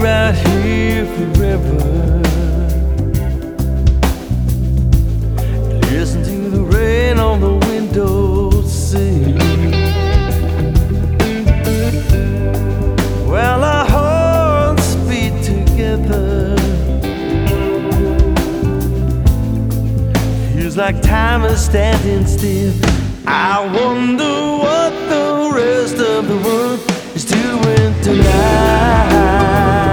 right here forever. Listen to the rain on the windowsill. Well, our hearts beat together. Feels like time is standing still. I wonder what the rest of the world is doing